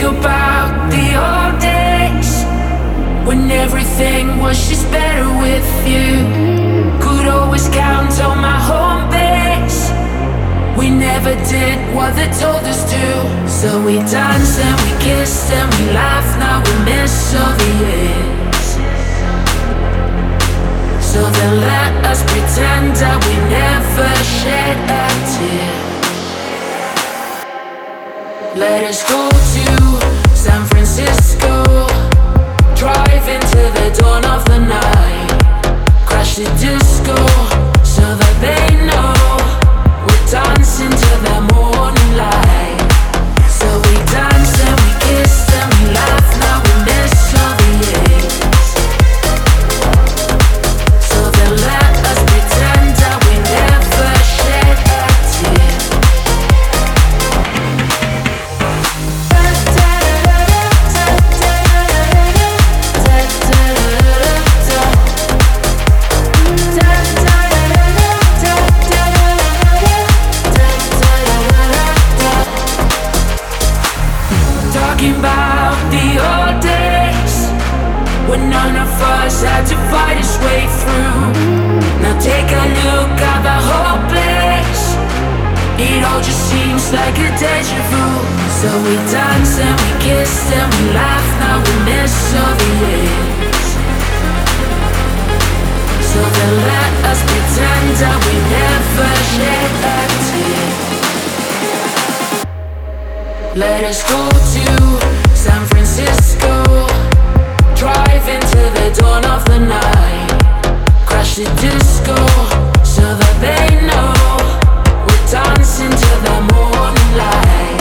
about the old days when everything was just better with you. Could always count on my home base. We never did what they told us to. So we danced and we kissed and we laughed. Now we miss all the years. So then let us pretend that we never shed a tear. Let us go to San Francisco, drive into the dawn of the night, crash the disco so that they know we're dancing to the morning light. So we danced and we kissed and we laughed. Now we miss all the years. So then let us pretend that we never shed a tear. Talking about the old days when none of us had to fight his way through. Now take a look at the whole place. It all just seems like a deja vu. So we danced and we kissed and we laughed. Now we miss all the years. So then let us pretend that we never shed a tear. Let us go to San Francisco, drive into the dawn of the night, crash the disco so that they know we're dancing to the morning light.